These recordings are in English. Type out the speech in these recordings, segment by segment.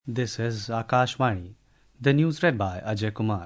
This is Akashvani. The news read by Ajay Kumar.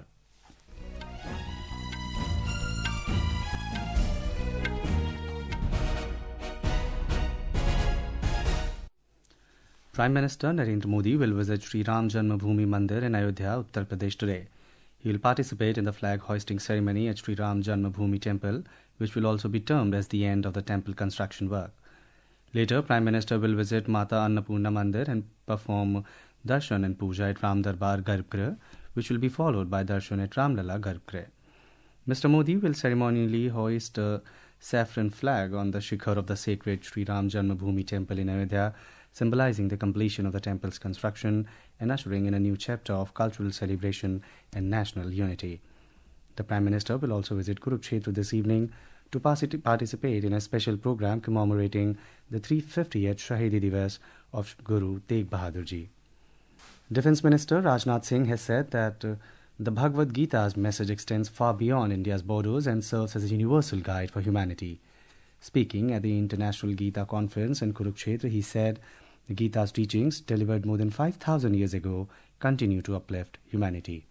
Prime Minister Narendra Modi will visit Sri Ram Janmabhoomi Mandir in Ayodhya, Uttar Pradesh today. He will participate in the flag hoisting ceremony at Sri Ram Janmabhoomi Temple, which will also be termed as the end of the temple construction work. Later, Prime Minister will visit Mata Annapurna Mandir and perform darshan and puja at Ram Darbar Garbhagriha, which will be followed by darshan at Ramlala Garbhagriha. Mr. Modi will ceremonially hoist a saffron flag on the shikhar of the sacred Sri Ram Janmabhoomi Temple in Ayodhya, symbolizing the completion of the temple's construction and ushering in a new chapter of cultural celebration and national unity. The Prime Minister will also visit Kurukshetra this evening to participate in a special program commemorating the 350th Shahidi Divas of Guru Tegh Bahadur Ji. Defence Minister Rajnath Singh has said that the Bhagavad Gita's message extends far beyond India's borders and serves as a universal guide for humanity. Speaking at the International Gita Conference in Kurukshetra, he said the Gita's teachings, delivered more than 5,000 years ago, continue to uplift humanity.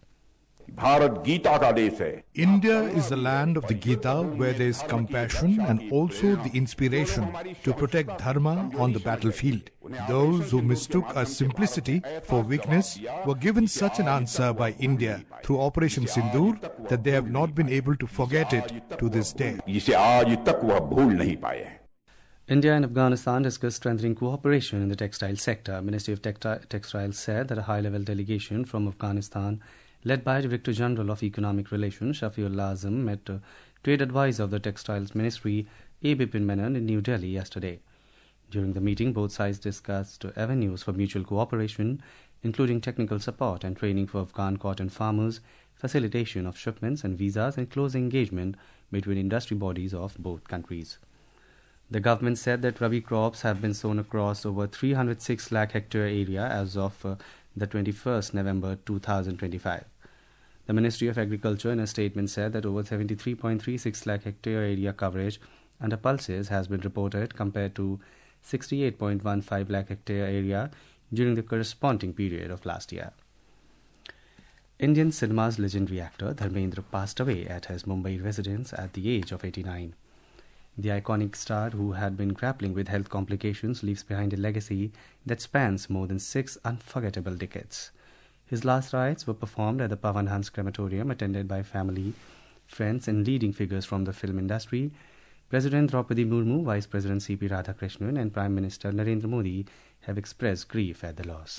India is the land of the Gita, where there is compassion and also the inspiration to protect dharma on the battlefield. Those who mistook our simplicity for weakness were given such an answer by India through Operation Sindoor that they have not been able to forget it to this day. India and Afghanistan discussed strengthening cooperation in the textile sector. Ministry of Textiles said that a high-level delegation from Afghanistan, led by Director General of Economic Relations Shafiullah Azam, met Trade Advisor of the Textiles Ministry A. Bipin Menon in New Delhi yesterday. During the meeting, both sides discussed avenues for mutual cooperation, including technical support and training for Afghan cotton farmers, facilitation of shipments and visas, and close engagement between industry bodies of both countries. The government said that Rabi crops have been sown across over 306 lakh hectare area as of the 21st November 2025. The Ministry of Agriculture in a statement said that over 73.36 lakh hectare area coverage under pulses has been reported compared to 68.15 lakh hectare area during the corresponding period of last year. Indian cinema's legendary actor Dharmendra passed away at his Mumbai residence at the age of 89. The iconic star, who had been grappling with health complications, leaves behind a legacy that spans more than 6 unforgettable decades. His last rites were performed at the Pawan Hans crematorium, attended by family, friends and leading figures from the film industry. President Draupadi Murmu, Vice President C.P. Radhakrishnan and Prime Minister Narendra Modi have expressed grief at the loss.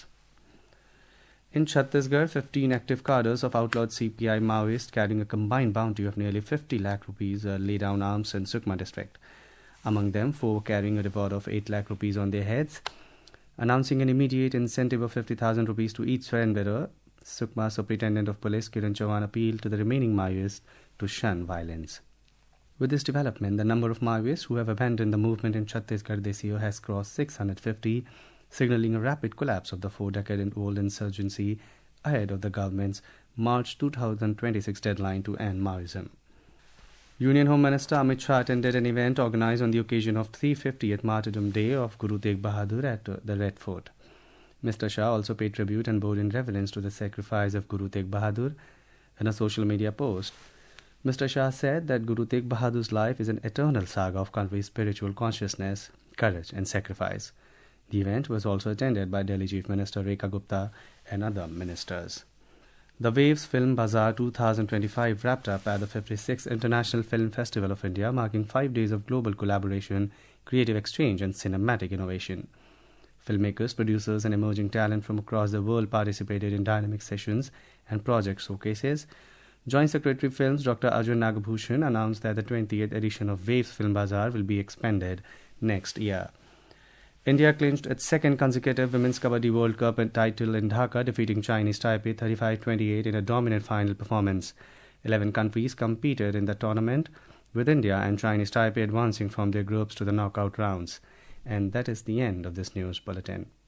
In Chhattisgarh, 15 active cadres of outlawed CPI Maoists carrying a combined bounty of nearly 50 lakh rupees lay down arms in Sukma district. Among them, 4 carrying a reward of 8 lakh rupees on their heads. Announcing an immediate incentive of 50,000 rupees to each surrenderer, Sukma Superintendent of Police Kiran Chauhan appealed to the remaining Maoists to shun violence. With this development, the number of Maoists who have abandoned the movement in Chhattisgarh this year has crossed 650, signalling a rapid collapse of the 4-decade-old insurgency ahead of the government's March 2026 deadline to end Maoism. Union Home Minister Amit Shah attended an event organized on the occasion of 350th Martyrdom Day of Guru Tegh Bahadur at the Red Fort. Mr. Shah also paid tribute and bowed in reverence to the sacrifice of Guru Tegh Bahadur. In a social media post, Mr. Shah said that Guru Tegh Bahadur's life is an eternal saga of country's spiritual consciousness, courage and sacrifice. The event was also attended by Delhi Chief Minister Rekha Gupta and other ministers. The Waves Film Bazaar 2025 wrapped up at the 56th International Film Festival of India, marking 5 days of global collaboration, creative exchange and cinematic innovation. Filmmakers, producers and emerging talent from across the world participated in dynamic sessions and project showcases. Joint Secretary Films Dr. Arjun Nagabhushan announced that the 20th edition of Waves Film Bazaar will be expanded next year. India clinched its second consecutive Women's Kabaddi World Cup title in Dhaka, defeating Chinese Taipei 35-28 in a dominant final performance. 11 countries competed in the tournament, with India and Chinese Taipei advancing from their groups to the knockout rounds. And that is the end of this news bulletin.